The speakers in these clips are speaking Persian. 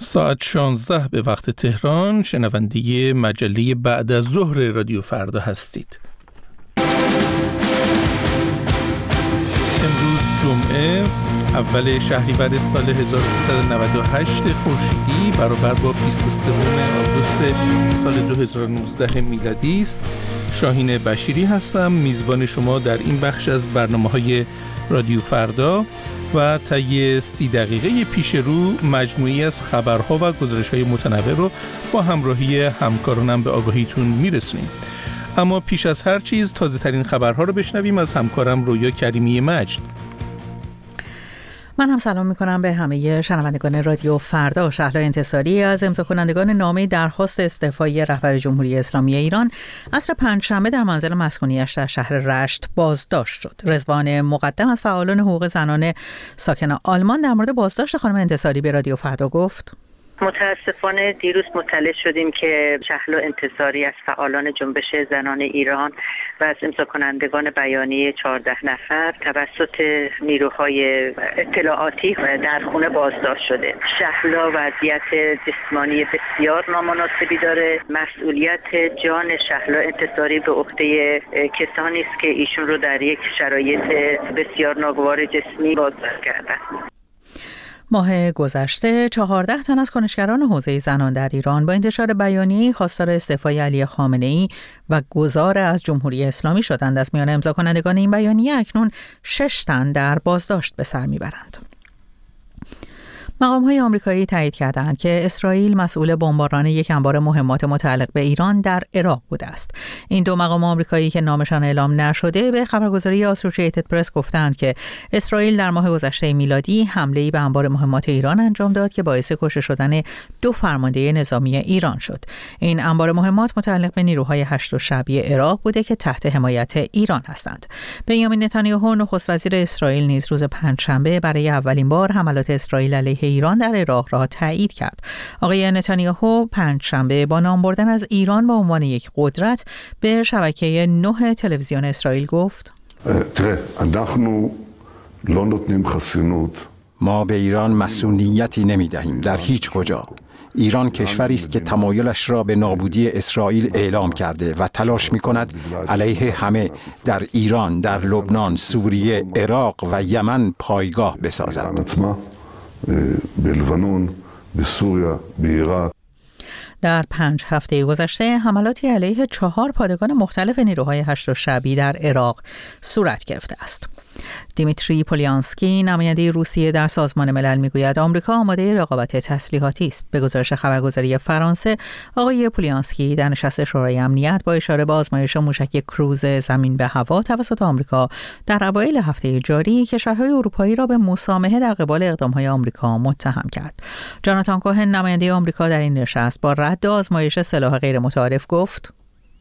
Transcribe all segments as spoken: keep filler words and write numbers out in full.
ساعت شانزده به وقت تهران، شنونده مجله بعد از ظهر رادیو فردا هستید. امروز جمعه اول شهریور سال هزار و سیصد و نود و هشت خورشیدی برابر با بیست و سوم آگوست سال دو هزار و نوزده میلادی است. شاهین بشیری هستم، میزبان شما در این بخش از برنامه‌های رادیو فردا و طی سی دقیقه پیش رو مجموعی از خبرها و گزارش‌های متنوع رو با همراهی همکارانم به آگاهیتون میرسونیم. اما پیش از هر چیز تازه ترین خبرها رو بشنویم از همکارم رویا کریمی مجد. من هم سلام میکنم به همه شنوندگان رادیو فردا. شهلا انتصاری از امضا کنندگان نامه درخواست استعفای رهبر جمهوری اسلامی ایران عصر پنجشنبه در منزل مسکونیش در شهر رشت بازداشت شد. رضوان مقدم از فعالان حقوق زنان ساکن آلمان در مورد بازداشت خانم انتصاری به رادیو فردا گفت: متاسفانه دیروز مطلع شدیم که شهلا انتصاری از فعالان جنبش زنان ایران و از امضا کنندگان بیانیه چهارده نفر توسط نیروهای اطلاعاتی در خونه بازداشت شده. شهلا وضعیت جسمانی بسیار نامناسبی داره. مسئولیت جان شهلا انتصاری به عهده کسانی است که ایشون رو در یک شرایط بسیار ناگوار جسمی بازداشت کردن. ماه گذشته چهارده تن از کنشگران حوزه زنان در ایران با انتشار بیانیه‌ای خواستار استعفای علی خامنه‌ای و گذار از جمهوری اسلامی شدند. از میان امضا کنندگان این بیانیه اکنون شش تن در بازداشت به سر میبرند. مقام‌های آمریکایی تایید کردند که اسرائیل مسئول بمباران یک انبار مهمات متعلق به ایران در عراق بوده است. این دو مقام آمریکایی که نامشان اعلام نشده به خبرگزاری آسوشییتد پرس گفتند که اسرائیل در ماه گذشته میلادی حمله‌ای به انبار مهمات ایران انجام داد که باعث کشته شدن دو فرمانده نظامی ایران شد. این انبار مهمات متعلق به نیروهای هشت شعبی عراق بوده که تحت حمایت ایران هستند. بنیامین نتانیاهو نخست وزیر اسرائیل نیز روز پنجشنبه برای اولین بار حملات اسرائیل علیه ایران در عراق را تایید کرد. آقای نتانیاهو پنجشنبه با نام بردن از ایران به عنوان یک قدرت به شبکه نه تلویزیون اسرائیل گفت: ما به ایران مسئولیتی نمی دهیم در هیچ کجا. ایران کشوری است که تمایلش را به نابودی اسرائیل اعلام کرده و تلاش می کند علیه همه در ایران، در لبنان، سوریه، عراق و یمن پایگاه بسازد. به لبنان، به سوریه، به عراق. در پنج هفته گذشته حملاتی علیه چهار پادگان مختلف نیروهای هشت شعبی در عراق صورت گرفته است. دیمیتری پولیانسکی نماینده روسیه در سازمان ملل میگوید آمریکا آماده رقابت تسلیحاتی است. به گزارش خبرگزاری فرانسه، آقای پولیانسکی در نشست شورای امنیت با اشاره به آزمایش موشک کروز زمین به هوا توسط آمریکا در اوایل هفته جاری کشورهای اروپایی را به مسامحه در قبال اقدام‌های آمریکا متهم کرد. جاناتان کوهن نماینده آمریکا در این نشست با رد آزمایش سلاح غیر متعارف گفت: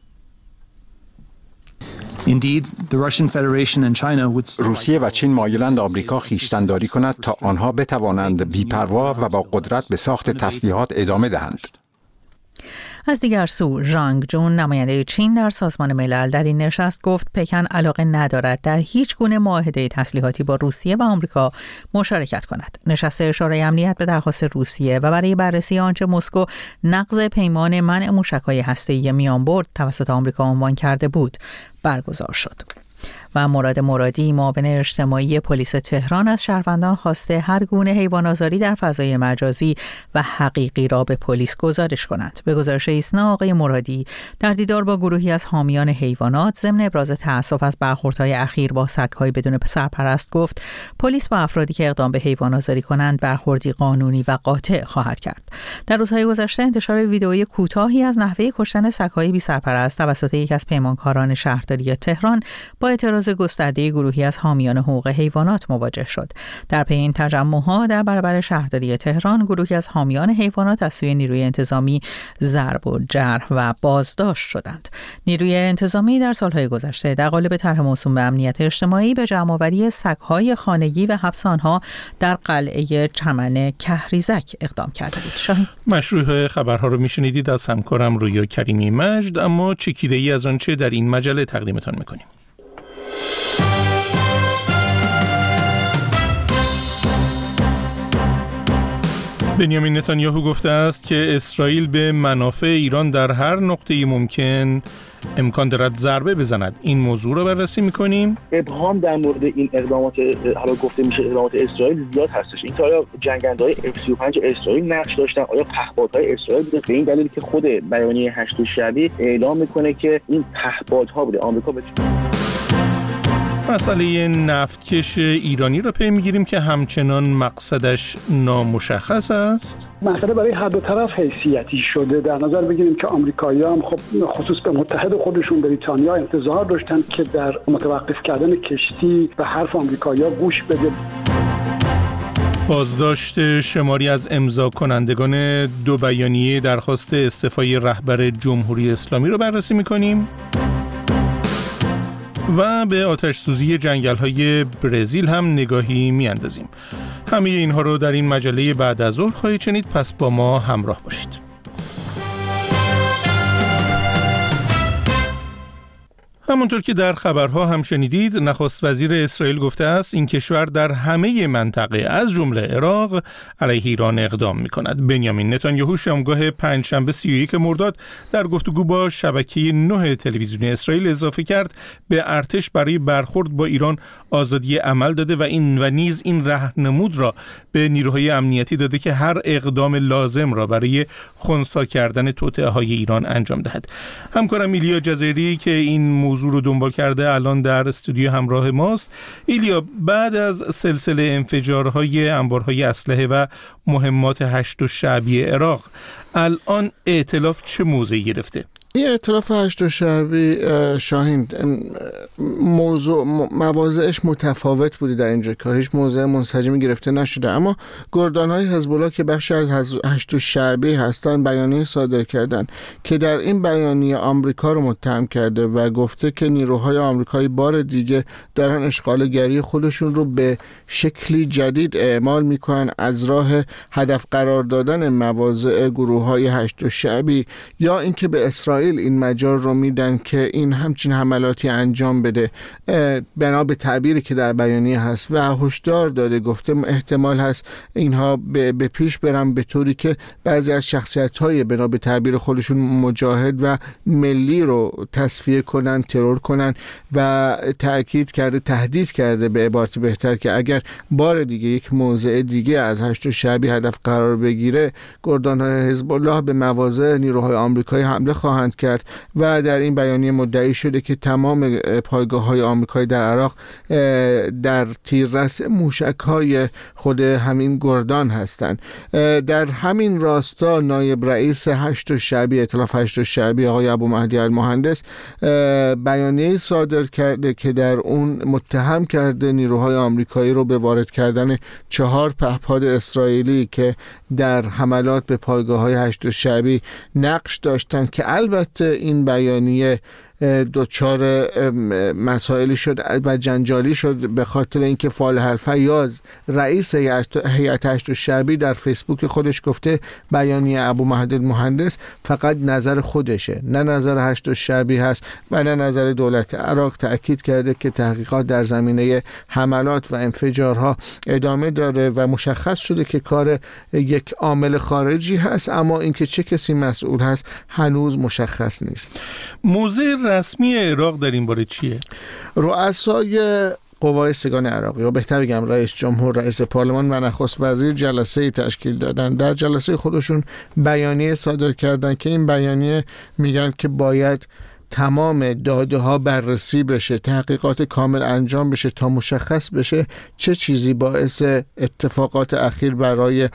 روسیه و چین مایلند آمریکا خویشتن‌داری کند تا آنها بتوانند بی‌پروا و با قدرت به ساخت تسلیحات ادامه دهند. از دیگر سو، ژانگ جون نماینده چین در سازمان ملل در این نشست گفت پکن علاقه ندارد در هیچ گونه معاهده تسلیحاتی با روسیه و آمریکا مشارکت کند. نشست شورای امنیت به درخواست روسیه و برای بررسی آنچه مسکو نقض پیمان منع موشک‌های هسته‌ای میانبرد توسط آمریکا عنوان کرده بود برگزار شد. و مراد مرادی معاون اجتماعی پلیس تهران از شهروندان خواسته هر گونه حیوان‌آزاری در فضای مجازی و حقیقی را به پلیس گزارش کنند. به گزارش ایسنا، آقای مرادی در دیدار با گروهی از حامیان حیوانات ضمن ابراز تأسف از برخوردهای اخیر با سگ‌های بدون سرپرست گفت پلیس با افرادی که اقدام به حیوان‌آزاری کنند برخوردی قانونی و قاطع خواهد کرد. در روزهای گذشته انتشار ویدئوی کوتاهی از نحوه کشتن سگ‌های بی سرپرست توسط یک از پیمانکاران شهرداری تهران با اعتراض گسترده گروهی از حامیان حقوق حیوانات مواجه شد. در پی این تجمع‌ها در برابر شهرداری تهران، گروهی از حامیان حیوانات از سوی نیروی انتظامی ضرب و جرح و بازداشت شدند. نیروی انتظامی در سالهای گذشته در قالب طرح موسوم به امنیت اجتماعی به جمع‌آوری سگ‌های خانگی و حبس آنها در قلعه چمن کهریزک اقدام کرده بود. شاهین مشروع خبرها رو میشنیدید از همکارم رویا کریمی مجد، اما چکیده‌ای از آنچه در این مجله تقدیمتان می‌کنیم. بنیامین نتانیاهو گفته است که اسرائیل به منافع ایران در هر نقطه‌ای ممکن امکان دارد ضربه بزند. این موضوع رو بررسی می‌کنیم. ابهام در مورد این اقدامات، حالا گفته میشه اقدامات اسرائیل، زیاد هستش. این که آیا جنگنده‌های اف سی و پنج اسرائیل نقش داشتن، آیا پهپادهای اسرائیل بوده؟ به این دلیل که خود بیانیه هشت شعبی اعلام میکنه که این پهپادها بوده. آمریکا به مسئله نفتکش ایرانی رو پی میگیریم که همچنان مقصدش نامشخص است. مسئله برای هر دو طرف حیثیتی شده. در نظر بگیریم که آمریکایی‌ها هم خب خصوص به متحد خودشون بریتانیا انتظار داشتن که در متوقف کردن کشتی به حرف آمریکایی‌ها گوش بده. بازداشت شماری از امضا کنندگان دو بیانیه درخواست استعفای رهبر جمهوری اسلامی رو بررسی می‌کنیم. و به آتش سوزی جنگل‌های برزیل هم نگاهی می‌اندازیم. همه اینها رو در این مجله بعد از ظهر خواهید شنید، پس با ما همراه باشید. همونطور که در خبرها هم شنیدید، نخست وزیر اسرائیل گفته است این کشور در همه منطقه از جمله عراق علیه ایران اقدام می‌کند. بنیامین نتانیاهو شامگاه پنجشنبه سی و یک مرداد در گفتگو با شبکه نه تلویزیونی اسرائیل اضافه کرد به ارتش برای برخورد با ایران آزادی عمل داده و این و نیز این راهنمود را به نیروهای امنیتی داده که هر اقدام لازم را برای خنثی کردن توطئه‌های ایران انجام دهد. همکارم ایلیا جزیری که این موضوع رو دنبال کرده الان در استودیو همراه ماست. ایلیا، بعد از سلسله انفجارهای انبارهای اسلحه و مهمات هشت شعبی عراق، الان ائتلاف چه موضعی گرفته؟ این ائتلاف هشت شعبی شاهین موضوع مواضعش متفاوت بوده در اینجا کار، هیچ موضع منسجمی گرفته نشده، اما گردانهای حزب الله که بخشی از هشت شعبی هستن بیانیه صادر کردن که در این بیانیه آمریکا رو متهم کرده و گفته که نیروهای آمریکایی بار دیگه دارن اشغالگری خودشون رو به شکلی جدید اعمال میکنن از راه هدف قرار دادن مواضع گروه‌های هشت شعبی، یا اینکه به اسرائیل این مجال رو میدن که این همچین حملاتی انجام بده، بنا به تعبیری که در بیانیه هست، و هشدار داده گفته احتمال هست اینها به پیش برن به طوری که بعضی از شخصیت‌های بنا به تعبیر خودشون مجاهد و ملی رو تصفیه کنن، ترور کنن، و تأکید کرده، تهدید کرده به عبارت بهتر که اگر بار دیگه یک موضع دیگه از هشت شعبی هدف قرار بگیره، گردان‌های حزب الله به مواضع نیروهای آمریکایی حمله خواهند کرد. و در این بیانیه مدعی شده که تمام پایگاه‌های آمریکایی در عراق در تیررس موشک‌های خود همین گردان هستند. در همین راستا نایب رئیس هشت شعبی، ائتلاف هشت شعبی، آقای ابو مهدی المهندس بیانیه صادر کرده که در اون متهم کرده نیروهای آمریکایی رو به وارد کردن چهار پهپاد اسرائیلی که در حملات به پایگاه‌های هشت شعبی نقش داشتن، که البته این بیانیه دوچار مسائلی شد و جنجالی شد به خاطر اینکه فالح الفیاض رئیس هیئت هشت شعبی در فیسبوک خودش گفته بیانیه ابو مهدی المهندس فقط نظر خودشه، نه نظر هشت شعبی هست و نه نظر دولت عراق. تأکید کرده که تحقیقات در زمینه حملات و انفجارها ادامه داره و مشخص شده که کار یک عامل خارجی هست، اما اینکه چه کسی مسئول هست هنوز مشخص نیست. موضع رسمی عراق در این باره چیه؟ رؤسای قوای سگان عراقی، یا بهتر بگم رئیس جمهور، رئیس پارلمان و نخست وزیر جلسه تشکیل دادن. در جلسه خودشون بیانیه صادر کردن که این بیانیه میگن که باید تمام داده ها بررسی بشه، تحقیقات کامل انجام بشه تا مشخص بشه چه چیزی باعث اتفاقات اخیر برای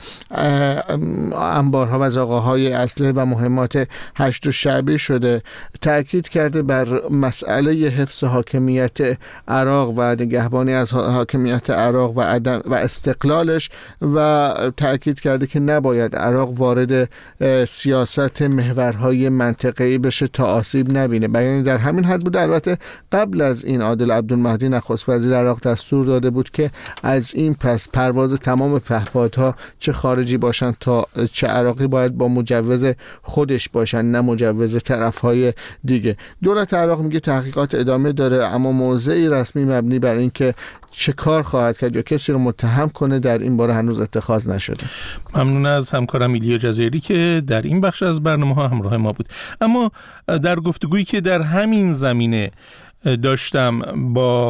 انبارها و زاغه‌های اسلحه و مهمات هشت شعبی شده. تأکید کرده بر مسئله حفظ حاکمیت عراق و نگهبانی از حاکمیت عراق و عدم و استقلالش، و تأکید کرده که نباید عراق وارد سیاست محورهای منطقه‌ای بشه تا آسیب نبینه. بیان در همین حد بود. البته قبل از این عادل عبدالمهدی نخست وزیر عراق دستور داده بود که از این پس پرواز تمام پهپادها چه خارجی باشن تا چه عراقی باید با مجوز خودش باشن، نه مجوز طرفهای دیگه. دولت عراق میگه تحقیقات ادامه داره، اما موضعی رسمی مبنی بر این که چه کار خواهد کرد یا کسی رو متهم کنه در این باره هنوز اتخاذ نشده. ممنون از همکارم ایلیا جزایری که در این بخش از برنامه ها همراه ما بود. اما در گفتگویی که در همین زمینه داشتم با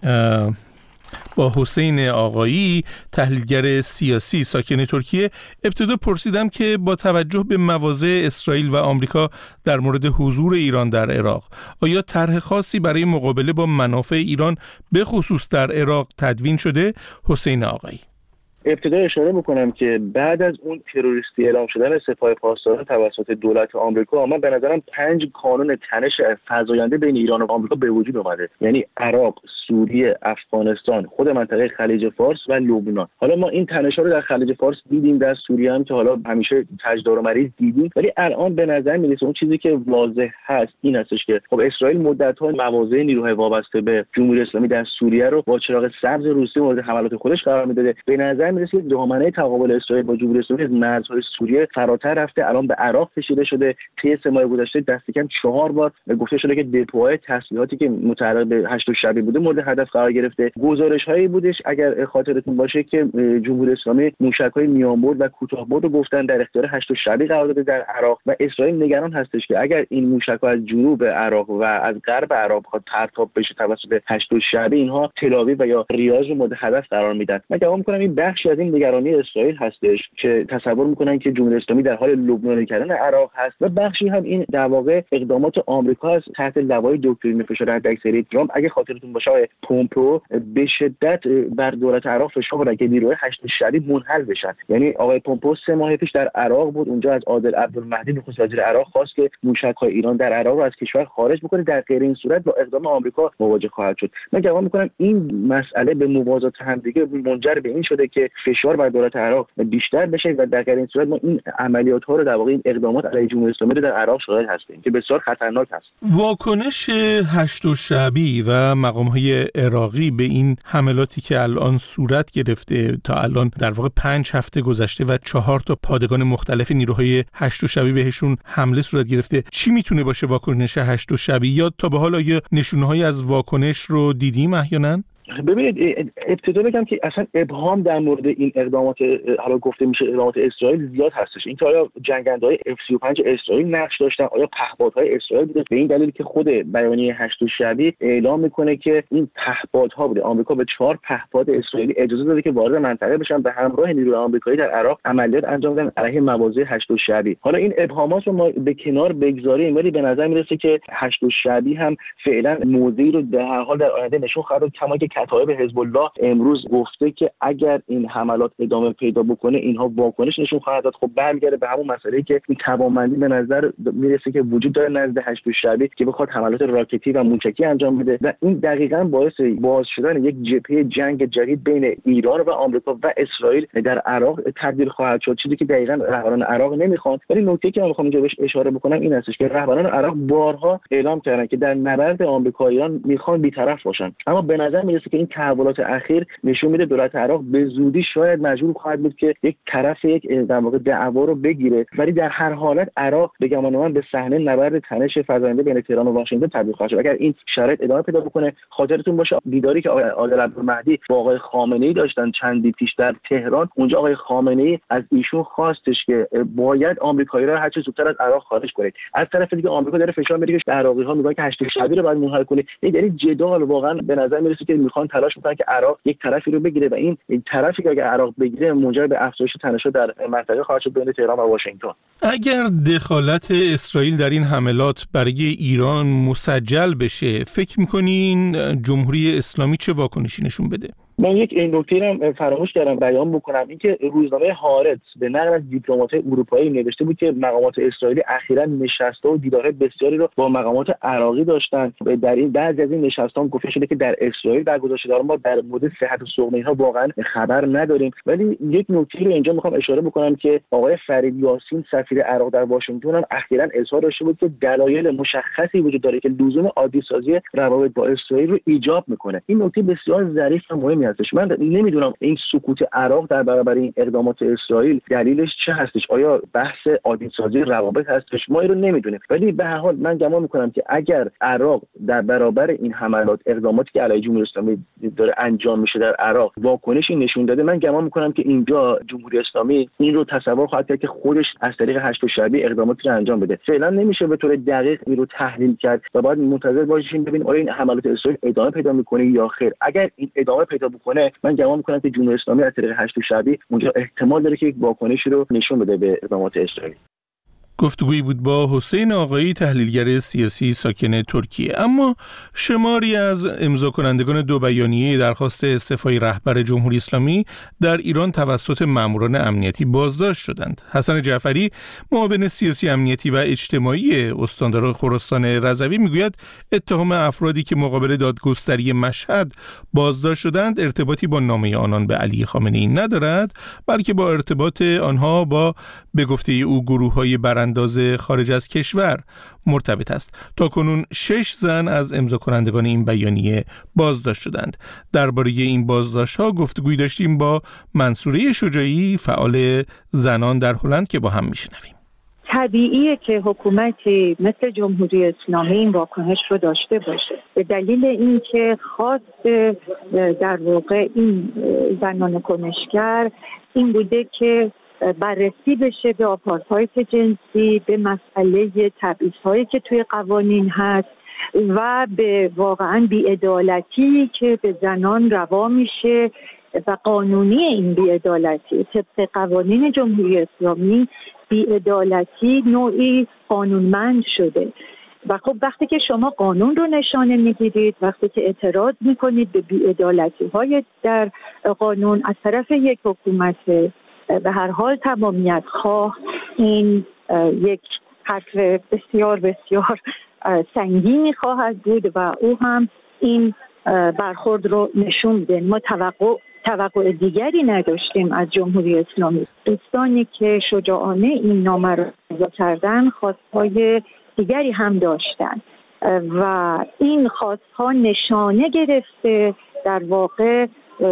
با حسین آقایی، تحلیلگر سیاسی ساکن ترکیه، ابتدا پرسیدم که با توجه به مواضع اسرائیل و آمریکا در مورد حضور ایران در عراق، آیا طرح خاصی برای مقابله با منافع ایران به خصوص در عراق تدوین شده؟ حسین آقایی: ابتدا اشاره بکنم که بعد از اون تروریستی اعلام شدن سپاه پاسداران توسط دولت آمریکا، من به نظرم پنج کانون تنش فزاینده بین ایران و آمریکا به وجود اومده. یعنی عراق، سوریه، افغانستان، خود منطقه خلیج فارس و لبنان. حالا ما این تنش‌ها رو در خلیج فارس دیدیم، در سوریه هم که حالا همیشه تجدار و مریض دیدیم، ولی الان به نظر میرسه اون چیزی که واضح هست این هستش که خب اسرائیل مدت‌ها مواضع نیروهای وابسته به جمهوری اسلامی در سوریه رو با چراغ سبز روسیه مورد حملات خودش قرار میداده. به نظر میرسه دامنه تقابل اسرائیل با جمهوری اسلامی از مرزهای سوریه فراتر رفته، الان به عراق کشیده شده. طی سه ماه گذشته دست کم چهار بار گفته شده که دپوهای تسلیحاتی که متعلق به هشت شبی بوده مورد هدف قرار گرفته. گزارش‌هایی بودش اگر خاطرتون باشه که جمهوری اسلامی موشک‌های میانبرد و کوتاه‌برد رو گفتن در اختیار هشت شبی قرار داده در عراق و اسرائیل نگران هستش که اگر این موشک‌ها از جنوب عراق و از غرب عراق بخواد پرتاب بشه توسط هشت شبی، اینها تل‌آویو و یا ریاض رو مورد هدف قرار میدن. من گمان می‌کنم این بخشی از این نگرانی اسرائیل هستش که تصور میکنن که جمهوری اسلامی در حال لبنانی کردن عراق هست و بخشی هم این در واقع اقدامات آمریکا است تحت لوای دکترین فشار حداکثری ترامپ. اگه خاطرتون باشه آقای پومپئو به شدت بر دولت عراق فشار آورد که نیروهای هشت شبی منحل بشن. یعنی آقای پومپئو سه ماه پیش در عراق بود، اونجا از عادل عبدالمهدی نخست وزیر عراق خواست که موشک‌های ایران در عراق رو از کشور خارج بکنه، در غیر این صورت با اقدام آمریکا مواجه خواهد شد. من گمان میکنم این مسئله به موازات همدیگه منجر به این شده که فشار بر دولت عراق بیشتر بشه و در غیر این صورت ما این عملیات ها رو در واقع این اقدامات علیه جمهوری اسلامی رو در عراق شاهد هستیم که بسیار خطرناک است. واکنش هشت شعبی و مقام‌های عراقی به این حملاتی که الان صورت گرفته، تا الان در واقع پنج هفته گذشته و چهار تا پادگان مختلف نیروهای هشت شعبی بهشون حمله صورت گرفته، چی میتونه باشه واکنش هشت شعبی؟ یا تا به حال آیا نشونه‌هایی از واکنش رو دیدیم احیانا؟ ببینید، ابتدا بگم که اصلا ابهام در مورد این اقدامات، حالا گفته میشه اقدامات اسرائیل، زیاد هستش. این که آیا جنگنده‌های اف سی و پنج اسرائیل نقش داشتن، آیا پهپادهای اسرائیل بوده، به این دلیل که خود بیانیه هشت شعبی اعلام میکنه که این پهپادها بوده. آمریکا به چهار پهپاد اسرائیلی اجازه داده که وارد منطقه بشن، به همراه نیروی آمریکایی در عراق عملیات انجام بدن علیه مواضع هشت شعبی. حالا این ابهامات رو ما به کنار بگذاریم، ولی به نظر میرسه که هشت شعبی هم فعلا موضعی رو در هر حال در آینده نشون خواهد داد، کما که کتایب حزب الله امروز گفته که اگر این حملات ادامه پیدا بکنه اینها واکنش نشون خواهد داد. خب برمیگرده به همون مسئله که این توانمندی به نظر میرسه که وجود داره نزد هشت شعبی که بخواد حملات راکتی و موشکی انجام بده و این دقیقاً باعث باز شدن یک جبهه جنگ جدید بین ایران و آمریکا و اسرائیل در عراق تبدیل خواهد شد، چیزی که دقیقاً رهبران عراق نمیخوان. ولی نکته که من میخوام اینجا بهش اشاره بکنم این هستش که رهبران عراق بارها اعلام کردن که در نبرد آمریکا ایران میخوان بی‌طرف باشن، اما به نظر میرسه که این تحولات اخیر نشون میده دولت عراق به زودی شاید مجبور خواهد بود که یک طرف یک در واقع دعوا رو بگیره. ولی در هر حالت عراق به گمان من به صحنه نبرد تنش فزاینده بین تهران و واشنگتن تبدیل خواهد شد اگر این شرایط ادامه پیدا بکنه. خاطرتون باشه دیداری که آقای عادل عبدالمهدی با آقای خامنه‌ای داشتن چندی پیش در تهران، اونجا آقای خامنه‌ای از ایشون خواستش که باید آمریکایی را هر چه زودتر از عراق خارج کنه. از طرف دیگه آمریکا داره فشار میاره که عراقی‌ها میگن که هشت شعبی رو باید منحل کنه. این جدال واقعا به نظر میرسه که میخوان تلاش بکنن که عراق یک طرفی رو بگیره و این این طرفی که اگر عراق بگیره منجر به افزایش تنش‌ها در منطقه خواهد شد بین تهران و واشنگتن. اگر دخالت اسرائیل در این حملات برای ایران مسجل بشه، فکر می‌کنین جمهوری اسلامی چه واکنشی نشون بده؟ من یک نکته رو فراموش کردم بیان بکنم، اینکه روزنامه هارتز به نقل از دیپلمات‌های اروپایی نوشته بود که مقامات اسرائیلی اخیراً نشست‌ها و دیدارهای بسیاری رو با مقامات عراقی داشتن. در این بعضی از این نشست‌ها گفته شده که در اسرائیل برگزار شده، ما در مورد صحت و سقم اینها واقعاً خبر نداریم. ولی یک نکته رو اینجا می‌خوام اشاره بکنم که آقای فرید یاسین سفیر عراق در واشنگتن هم اخیراً اظهار داشته بود که دلایل مشخصی وجود داره که لزوم عادی سازی روابط با اسرائیل رو ایجاب می‌کنه. این نکته بسیار ظریف و مهمه. هستش. من نمیدونم این سکوت عراق در برابر این اقدامات اسرائیل دلیلش چه هستش. آیا بحث عادی‌سازی روابط هستش؟ ما این رو نمیدونیم، ولی به هر حال من گمان میکنم که اگر عراق در برابر این حملات اقداماتی که علیه جمهوری اسلامی داره انجام میشه در عراق واکنشی نشون داده، من گمان میکنم که اینجا جمهوری اسلامی این رو تصور خواهد کرد که خودش از طریق هشت شعبی اقداماتی رو انجام بده. فعلا نمیشه به طور دقیق این رو تحلیل کرد و باید منتظر باشیم ببینیم آیا این حملات اسرائیل ادامه پیدا میکنه یا خیر. اگر این ادامه پیدا بکنه من گمان میکنم که جمهوری اسلامی از طریق هشت شعبی اونجا احتمال داره که یک واکنشی رو نشون بده به اقدامات اسرائیل. گفتگویی بود با حسین آقایی، تحلیلگر سیاسی ساکن ترکیه. اما شماری از امضا کنندگان دو بیانیه درخواست استعفای رهبر جمهوری اسلامی در ایران توسط ماموران امنیتی بازداشت شدند. حسن جعفری، معاون سیاسی امنیتی و اجتماعی استاندار خراسان رضوی، میگوید اتهام افرادی که مقابل دادگستری مشهد بازداشت شدند ارتباطی با نامه آنان به علی خامنه‌ای ندارد، بلکه با ارتباط آنها با به گفته او گروه‌های برنده انداز خارج از کشور مرتبط است. تاکنون شش زن از امضا کنندگان این بیانیه بازداشت شدند. درباره این بازداشت‌ها گفتگویی داشتیم با منصوره شجاعی، فعال زنان در هلند، که با هم میشنویم. طبیعیه که حکومتی مثل جمهوری اسلامی این واکنش رو داشته باشه، به دلیل اینکه خواست در واقع این زنان کنشگر این بوده که بررسی بشه به آپارتایت جنسی، به مسئله تبعیض‌هایی که توی قوانین هست و به واقعاً بی‌عدالتی که به زنان روا میشه و قانونی این بی‌عدالتی. طبق قوانین جمهوری اسلامی بی‌عدالتی نوعی قانونمند شده و خب وقتی که شما قانون رو نشانه میگیرید، وقتی که اعتراض میکنید به بی‌عدالتی‌های در قانون از طرف یک حکومت به هر حال تمامیت خواه، این یک حرف بسیار بسیار سنگینی خواهد بود و او هم این برخورد رو نشون میده. ما توقع توقع دیگری نداشتیم از جمهوری اسلامی. دوستانی که شجاعانه این نامه رو امضا کردن خواستهای دیگری هم داشتن و این خواستها نشانه گرفته در واقع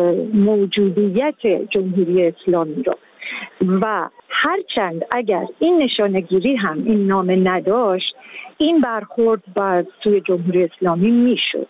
موجودیت جمهوری اسلامی رو و هرچند اگر این نشانه‌گیری هم این نامه نداشت، این برخورد با سوی جمهوری اسلامی میشد.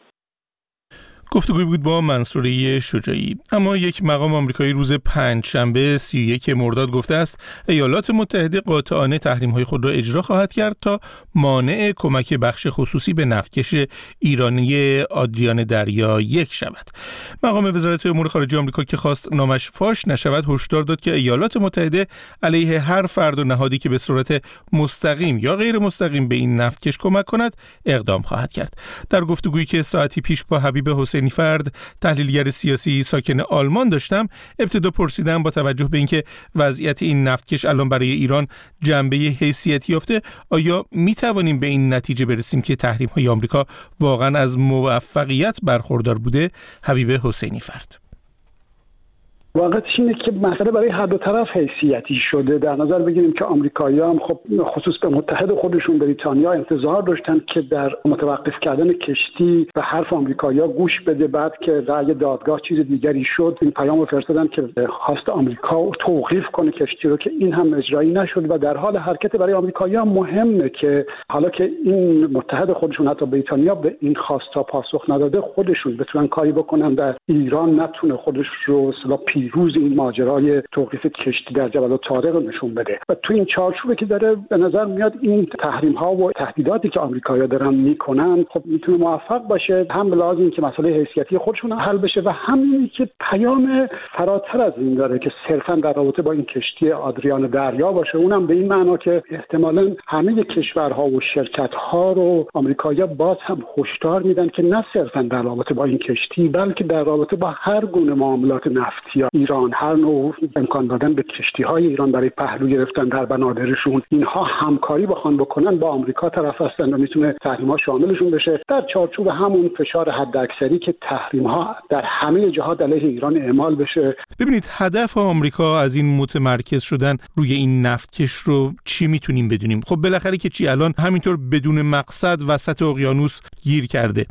گفتگوی بود با منصوره شجاعی. اما یک مقام آمریکایی روز پنجشنبه سی و یک مرداد گفته است ایالات متحده قاطعانه تحریم‌های خود را اجرا خواهد کرد تا مانع کمک بخش خصوصی به نفتکش ایرانی آدریان دریا یک شود. مقام وزارت امور خارجه آمریکا که خواست نامش فاش نشود هشدار داد که ایالات متحده علیه هر فرد و نهادی که به صورت مستقیم یا غیر مستقیم به این نفتکش کمک کند اقدام خواهد کرد. در گفتگویی که ساعتی پیش با حبیب حسینی فرد، تحلیلگر سیاسی ساکن آلمان داشتم، ابتدا پرسیدم با توجه به اینکه وضعیت این نفتکش الان برای ایران جنبه حیثیتی یافته، آیا می توانیم به این نتیجه برسیم که تحریم‌های آمریکا واقعا از موفقیت برخوردار بوده؟ حبیب حسینی فرد: واقعیتش اینه که مسئله برای هر دو طرف حیثیتی شده. در نظر بگیریم که آمریکایی‌ها هم خب خصوص به متحد خودشون بریتانیا انتظار داشتن که در متوقف کردن کشتی به حرف آمریکایی‌ها گوش بده. بعد که رأی دادگاه چیز دیگری شد، این پیام رو فرستادن که خواست آمریکا توقیف کنه کشتی رو، که این هم اجرایی نشد و در حال حرکت برای آمریکایی‌ها مهمه که حالا که این متحد خودشون حتی بریتانیا به این خواستا پاسخ نداده، خودشون بتونن کاری بکنن در ایران نتونه خودش رو اصلا روز این ماجرای توقیف کشتی در جبل الطارق رو نشون بده. و تو این چارچوبی که داره به نظر میاد این تحریم ها و تهدیداتی که آمریکایی‌ها دارن میکنن خب میتونه موفق باشه، هم به لحاظ اینکه مسئله حیثیتی خودشون حل بشه و همین که پیام فراتر از این داره که صرفا در رابطه با این کشتی آدریان دریا باشه. اونم به این معنا که احتمالاً همه کشورها و شرکت ها رو آمریکایی‌ها باز هم هشدار میدن که نه صرفا در رابطه با این کشتی، بلکه در رابطه با هر گونه معاملات نفتی ایران، هر نوع امکان دادن به کشتی‌های ایران برای پهلو گرفتن در بنادرشون، اینها همکاری بخوان بکنن با آمریکا طرف هستن و میتونه تحریم‌ها شاملشون بشه در چارچوب همون فشار حداکثری که تحریم‌ها در همه جهات علیه ایران اعمال بشه. ببینید هدف آمریکا از این متمرکز شدن روی این نفتکش رو چی میتونیم بدونیم؟ خب بالاخره که چی الان همینطور بدون مقصد وسط اقیانوس گیر کرده.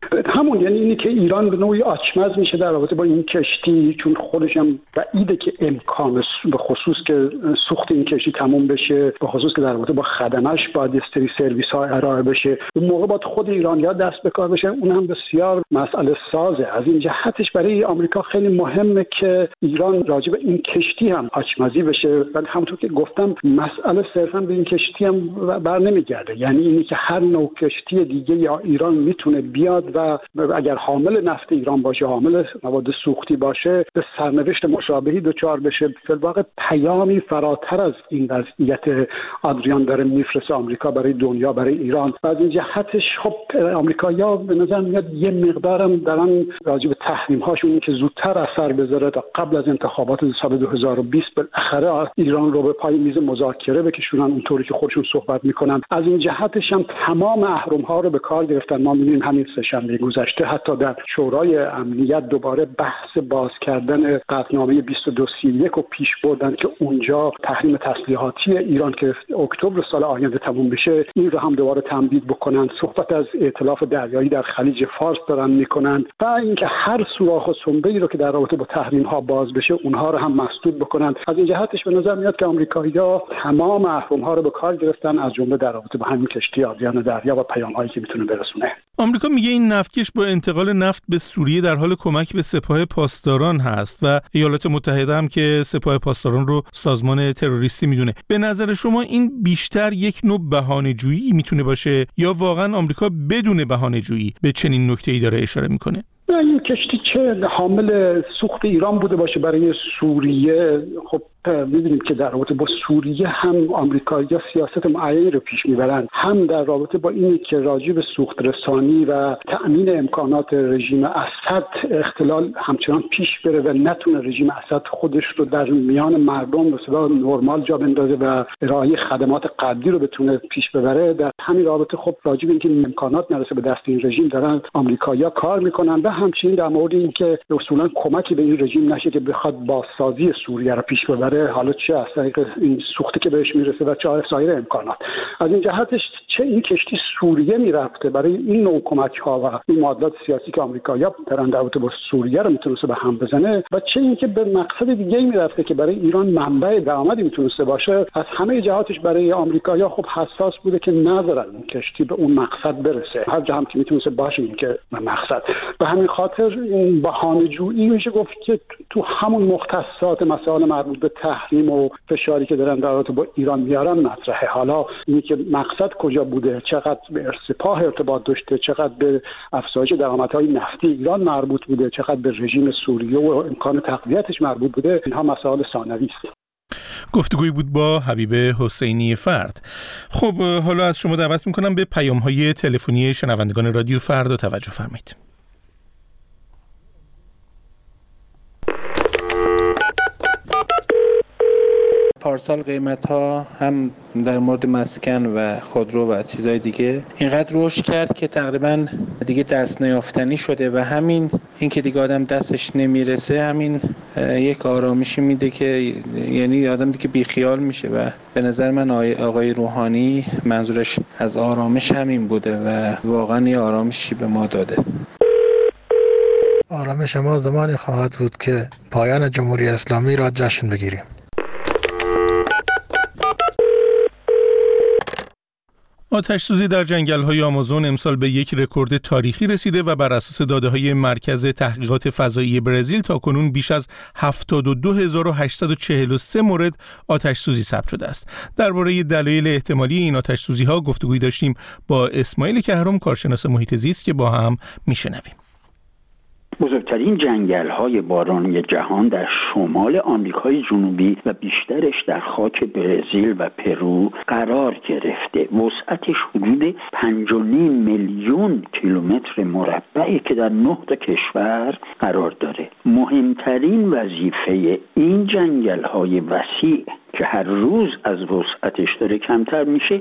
همون یعنی اینی که ایران به نوعی آچمز میشه در رابطه با این کشتی، چون خودش هم بعیده که امکان به خصوص که سوخت این کشتی تموم بشه، به خصوص که در رابطه با خدمش باید استری سرویس ها ارائه بشه، اون موقع باید خود ایرانی‌ها دست به کار بشن. اون هم بسیار مسئله سازه. از این جهتش برای آمریکا خیلی مهمه که ایران راجع به این کشتی هم آچمزی بشه. ولی همونطور که گفتم مسئله صرفا به این کشتی هم بر نمیگرده، یعنی اینی که هر نوع کشتی دیگه یا ایران میتونه بیاد و اگر حامل نفت ایران باشه، حامل مواد سوختی باشه، به سرنوشت مشابهی دچار بشه. فی الواقع پیامی فراتر از این وضعیت آدریان داره میفرسته آمریکا برای دنیا، برای ایران. از این جهتش خب آمریکایی‌ها به نظر میاد یه مقدارم دارن راجع به تحریم هاشون که زودتر اثر بذاره تا قبل از انتخابات سال دو هزار و بیست بالاخره ایران رو به پای میز مذاکره بکشونن اونطوری که خودشون صحبت میکنن. از این جهتش هم تمام اهرم ها رو به کار گرفتن. ما می‌بینیم همین سه‌شنبه گذشته حتی در شورای امنیت دوباره بحث باز کردن قطعنامه بیست و دو سی و یک رو پیش بردن که اونجا تحریم تسلیحاتی ایران که اکتبر سال آینده تموم بشه این رو هم دوباره تمدید بکنن. صحبت از ائتلاف دریایی در خلیج فارس دارن میکنن و اینکه هر سوراخ و سنبه‌ای رو که در رابطه با تحریم ها باز بشه اونها رو هم مسدود بکنن. از این جهتش به نظر میاد که آمریکایی‌ها تمام اهرم ها رو به کار گرفتن، از جمله در رابطه با همین کشتی آدریان دریا و پیام‌هایی که میتونه برسونه. آمریکا میگه این نفتکش با انتقال نفت به سوریه در حال کمک به سپاه پاسداران هست و ایالات متحده هم که سپاه پاسداران رو سازمان تروریستی میدونه. به نظر شما این بیشتر یک نوع بهانه‌جویی میتونه باشه یا واقعا آمریکا بدون بهانه‌جویی به چنین نکته‌ای داره اشاره میکنه؟ این کشتی چه حامل سوخت ایران بوده باشه برای سوریه، خب می‌دونیم که در رابطه با سوریه هم آمریکایی‌ها سیاست معینی رو پیش میبرن، هم در رابطه با اینی که راجع به سوخت رسانی و تأمین امکانات رژیم اسد اختلال همچنان پیش بره و نتونه رژیم اسد خودش رو در میان مردم به صورت نرمال جا بندازه و ارائه خدمات قبلی رو بتونه پیش ببره. در همین رابطه خب راجع به اینکه این امکانات نرسه به دست این رژیم دارن آمریکایی‌ها کار میکنن و همچنین در مورد اینکه اصولاً کمکی به این رژیم نشه که بخواد بازسازی سوریه رو پیش ببره، حالا چه از طریق این سوختی که بهش میرسه و چه سایر امکانات. از این جهتش چه این کشتی سوریه میرفته برای این نوع کمک ها و این معادلات سیاسی که آمریکایی‌ها دارن در رابطه با سوریه رو میتونسته به هم بزنه و چه اینکه به مقصد دیگه میرفته که برای ایران منبع درآمدی میتونسته باشه. از همه جهاتش برای آمریکایی‌ها خب حساس بوده که نذارن این کشتی به اون مقصد برسه، هر جا هم که میتونسته باشه این که مقصد. به همین خاطر این بهانه‌جویی میشه گفت که تو همون مختصات مسائل مربوط به تحریم و فشاری که دارن در رابطه با ایران میارن مطرحه. حالا اینی که مقصد کجا بوده، چقدر به سپاه ارتباط داشته، چقدر به افزایش درآمدهای نفتی ایران مربوط بوده، چقدر به رژیم سوریه و امکان تقویتش مربوط بوده، اینها مسائل ثانوی است. گفتگویی بود با حبیب حسینی فرد. خب حالا از شما دعوت میکنم به پیام‌های تلفنی شنوندگان رادیو فردا توجه فرمایید. پارسال قیمت ها هم در مورد مسکن و خودرو و چیزهای دیگه اینقدر رشد کرد که تقریبا دیگه دست نیافتنی شده و همین این که دیگه آدم دستش نمیرسه همین یک آرامشی میده که یعنی آدم دیگه بیخیال میشه و به نظر من آقای روحانی منظورش از آرامش همین بوده و واقعا یه آرامشی به ما داده. آرامش ما زمانی خواهد بود که پایان جمهوری اسلامی را جشن بگیریم. آتش‌سوزی در جنگل‌های آمازون امسال به یک رکورد تاریخی رسیده و بر اساس داده‌های مرکز تحقیقات فضایی برزیل تاکنون بیش از هفتاد و دو هزار و هشتصد و چهل و سه مورد آتش‌سوزی ثبت شده است. درباره دلایل احتمالی این آتش‌سوزی‌ها گفتگویی داشتیم با اسماعیل کهرم، کارشناس محیط زیست، که با هم میشنویم. بزرگترین جنگل‌های بارانی جهان در شمال آمریکای جنوبی و بیشترش در خاک برزیل و پرو قرار گرفته. وسعتش حدود پنج و نیم میلیون کیلومتر مربعی که در نه تا کشور قرار داره. مهمترین وظیفه این جنگل‌های وسیع که هر روز از وسعتش داره کمتر میشه،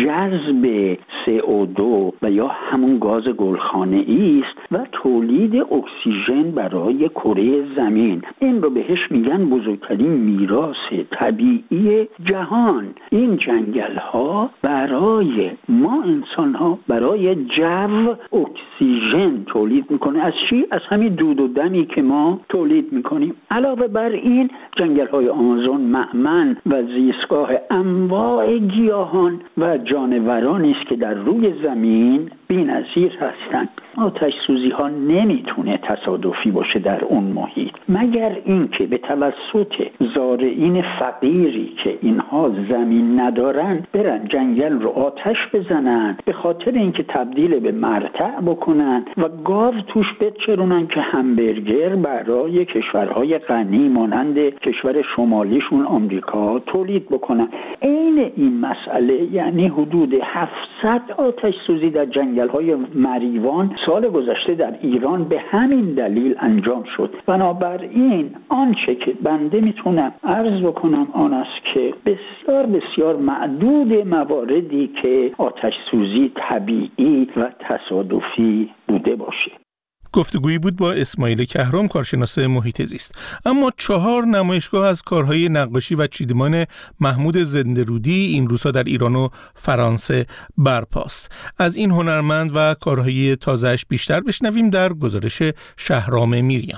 جذب سی او دو و یا همون گاز گلخانه‌ای است و تولید اکسیژن برای کره زمین. این رو بهش میگن بزرگترین میراث طبیعی جهان. این جنگل ها برای ما انسان ها، برای جو اکسیژن تولید میکنه. از چی؟ از همین دود و دمی که ما تولید میکنیم. علاوه بر این جنگل های آمازون مأمن و زیستگاه انواع گیاهان و جانورانی است که در روی زمین بی‌نظیر هستند. آتش سوزی ها نمیتونه تصادفی باشه در اون محیط، مگر اینکه به توسط زارعین فقیری که اینها زمین ندارن برن جنگل رو آتش بزنن به خاطر اینکه تبدیل به مرتع بکنن و گاو توش بچرونن که همبرگر برای کشورهای غنی مانند کشور شمالیشون آمریکا تولید بکنن. عین این مسئله یعنی حدود هفتصد آتش سوزی در جنگل‌های مریوان سال گذشته در ایران به همین دلیل انجام شد. بنابراین آنچه که بنده میتونم عرض بکنم آن است که بسیار بسیار معدود مواردی که آتش سوزی طبیعی و تصادفی بوده باشه. گفتگویی بود با اسماعیل کهرام، کارشناس محیط زیست. اما چهار نمایشگاه از کارهای نقاشی و چیدمان محمود زنده‌رودی این روزها در ایران و فرانسه برپاست. از این هنرمند و کارهای تازه‌اش بیشتر بشنویم در گزارش شهرام میریان.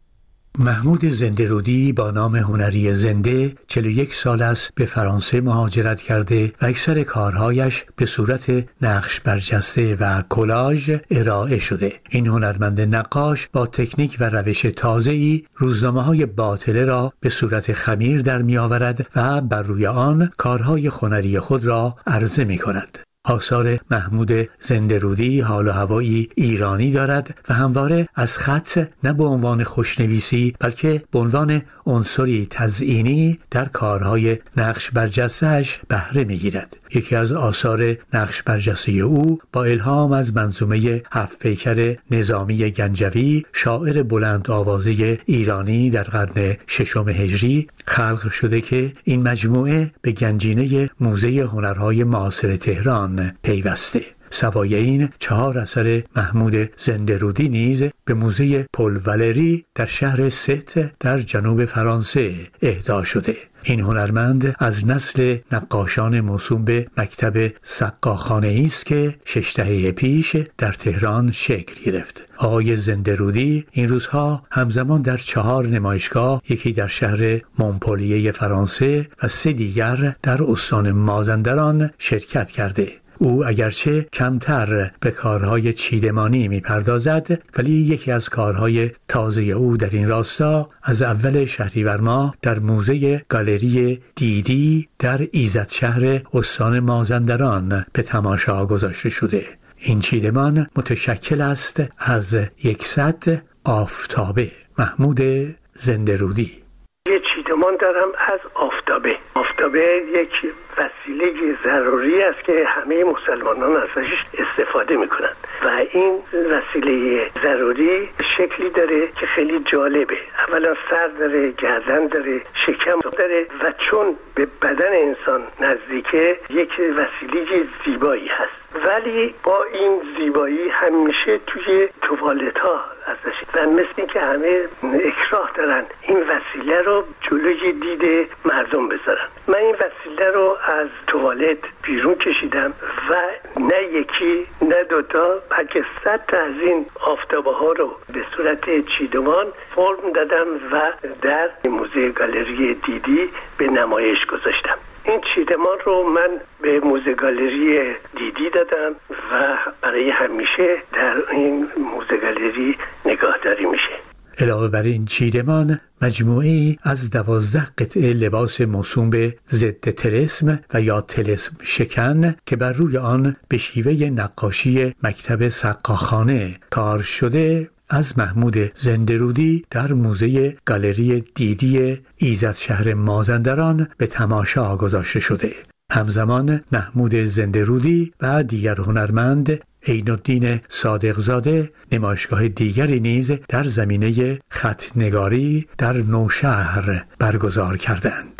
محمود زنده‌رودی با نام هنری زنده چهل و یک سال است به فرانسه مهاجرت کرده و اکثر کارهایش به صورت نقش برجسته و کلاژ ارائه شده. این هنرمند نقاش با تکنیک و روش تازه‌ای روزنامه‌های باطله را به صورت خمیر در می‌آورد و بر روی آن کارهای هنری خود را عرضه می‌کند. آثار محمود زنده‌رودی حال و هوایی ایرانی دارد و همواره از خط نه به عنوان خوشنویسی بلکه به عنوان عنصری تزئینی در کارهای نقش برجسته‌اش بهره می‌گیرد. یکی از آثار نقش برجسته او با الهام از منظومه هفت پیکر نظامی گنجوی، شاعر بلند آوازه ایرانی در قرن ششم هجری خلق شده که این مجموعه به گنجینه موزه هنرهای معاصر تهران پیوسته. سوای این چهار اثر محمود زنده‌رودی نیز به موزه پل والری در شهر ست در جنوب فرانسه اهدا شده. این هنرمند از نسل نقاشان موسوم به مکتب سقاخانه‌ای است که شش دهه پیش در تهران شکل گرفت. آقای زنده‌رودی این روزها همزمان در چهار نمایشگاه، یکی در شهر مونپلیه فرانسه و سه دیگر در استان مازندران شرکت کرده. او اگرچه کمتر به کارهای چیدمانی می‌پردازد، ولی یکی از کارهای تازه او در این راستا از اول شهریور ماه در موزه گالری دیدی در ایزدشهر استان مازندران به تماشا گذاشته شده. این چیدمان متشکل است از یکصد آفتابه. محمود زنده‌رودی. یه چیدمان دارم از آفتابه. آفتابه یک وسیله ضروری است که همه مسلمانان ازش استفاده میکنند و این وسیله ضروری شکلی داره که خیلی جالبه. اولا سر داره، گردن داره، شکم داره و چون به بدن انسان نزدیکه یک وسیله زیبایی هست، ولی با این زیبایی همیشه توی توالت ها ازش و مثل این که همه اکراه دارن این وسیله رو جلوی دید مردم بذارن. من این وسیله رو از توالت بیرون کشیدم و نه یکی نه دوتا بلکه صد تا از این آفتابه ها رو به صورت چیدمان فرم دادم و در موزه گالری دیدی به نمایش گذاشتم. این چیدمان رو من به موزه گالری دیدی دادم و برای همیشه در این موزه گالری نگهداری میشه. علاوه بر این چیدمان، مجموعه‌ای از دوازده قطعه لباس موسوم به ضد طلسم و یا طلسم شکن که بر روی آن به شیوه نقاشی مکتب سقاخانه کار شده از محمود زنده‌رودی در موزه گالری دیدی ایزدشهر مازندران به تماشا گذاشته شده. همزمان محمود زنده‌رودی و دیگر هنرمند عین‌الدین صادقزاده نمایشگاه دیگری نیز در زمینه خطنگاری در نوشهر برگزار کردند.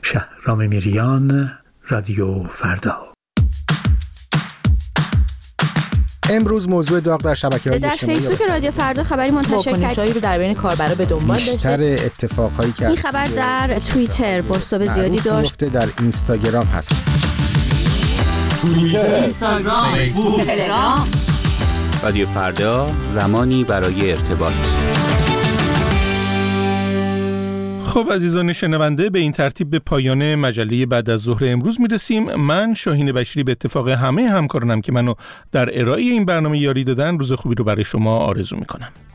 شهرام میریان، رادیو فردا. امروز موضوع داغ در شبکه‌های اجتماعی در فیسبوک رادیو فردا خبری منتشر کرد رو در بین کاربرا به دنبال داشته. بیشتر اتفاقایی که این خبر در توییتر بازتاب زیادی داشت. در اینستاگرام هست. توییتر، اینستاگرام، فیسبوک، تلگرام. رادیو فردا، زمانی برای ارتباط. خب عزیزان شنونده، به این ترتیب به پایان مجله بعد از ظهر امروز میرسیم. من شاهین بشیری به اتفاق همه همکارانم که منو در ارائه این برنامه یاری دادن، روز خوبی رو برای شما آرزو میکنم.